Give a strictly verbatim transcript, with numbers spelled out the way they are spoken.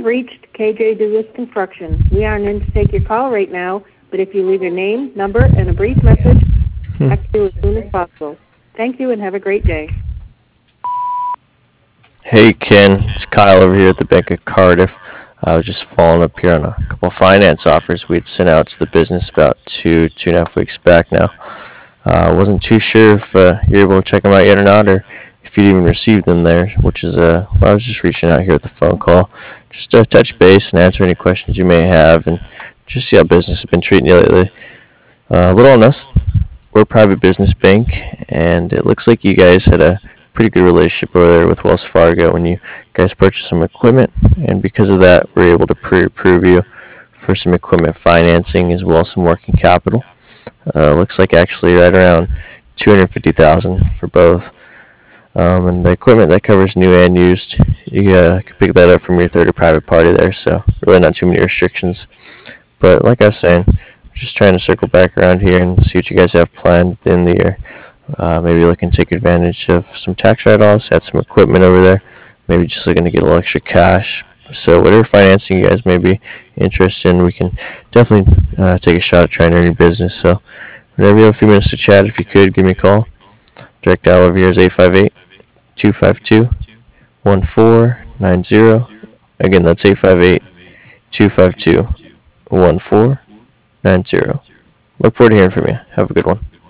have reached K J Douglas Construction. We aren't in to take your call right now, but if you leave your name, number, and a brief message, we'll back to you as soon as possible. Thank you and have a great day. Hey Ken, it's Kyle over here at the Bank of Cardiff. I was just following up here on a couple finance offers we had sent out to the business about two, two and a half weeks back now. I uh, wasn't too sure if uh, you're able to check them out yet or not, or if you'd even received them there, which is, uh, well, I was just reaching out here with the phone call, just to touch base and answer any questions you may have, and just see how business has been treating you lately. Uh, a little on us, we're a private business bank, and it looks like you guys had a pretty good relationship over there with Wells Fargo when you guys purchased some equipment, and because of that, we're able to pre-approve you for some equipment financing as well as some working capital. Uh, looks like actually right around two hundred fifty thousand dollars for both. Um, and the equipment that covers new and used, you uh, can pick that up from your third or private party there, so really not too many restrictions. But like I was saying, just trying to circle back around here and see what you guys have planned at the end of the year. Uh, maybe looking to take advantage of some tax write-offs, add some equipment over there. Maybe just looking to get a little extra cash. So whatever financing you guys may be interested in, we can definitely uh, take a shot at trying to earn your business. So whenever you have a few minutes to chat, if you could, give me a call. Direct dial over here is eight five eight, two five two, one four nine zero. Again, that's eight five eight, two five two, one four nine zero. Look forward to hearing from you. Have a good one.